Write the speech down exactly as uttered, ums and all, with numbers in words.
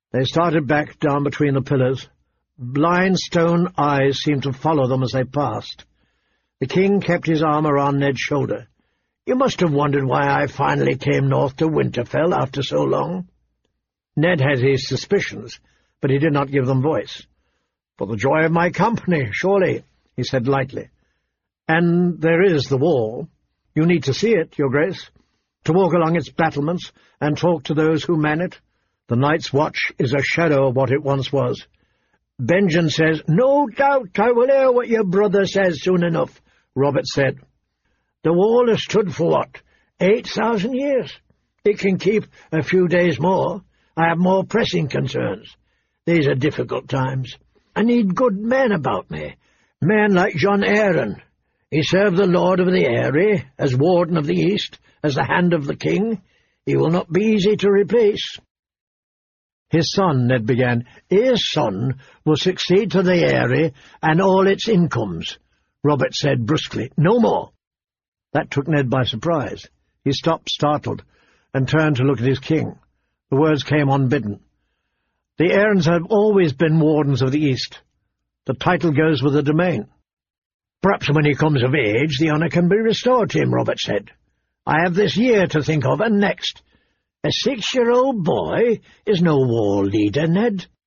They started back down between the pillars. Blind stone eyes seemed to follow them as they passed. The king kept his arm around Ned's shoulder. "You must have wondered why I finally came north to Winterfell after so long." Ned had his suspicions, but he did not give them voice. "For the joy of my company, surely," he said lightly. "And there is the wall. You need to see it, your grace, to walk along its battlements and talk to those who man it. The Night's Watch is a shadow of what it once was. Benjen says—" "No doubt I will hear what your brother says soon enough," Robert said. "The wall has stood for what? Eight thousand years. It can keep a few days more. I have more pressing concerns. These are difficult times. I need good men about me, men like Jon Arryn. He served the Lord of the Eyrie, as Warden of the East, as the hand of the king. He will not be easy to replace." "His son," Ned began. "His son will succeed to the Eyrie and all its incomes," Robert said brusquely. "No more." That took Ned by surprise. He stopped, startled, and turned to look at his king. The words came unbidden. "The Aarons have always been Wardens of the East. The title goes with the domain." "Perhaps when he comes of age the honour can be restored to him," Robert said. "I have this year to think of, and next. A six-year-old boy is no war leader, Ned."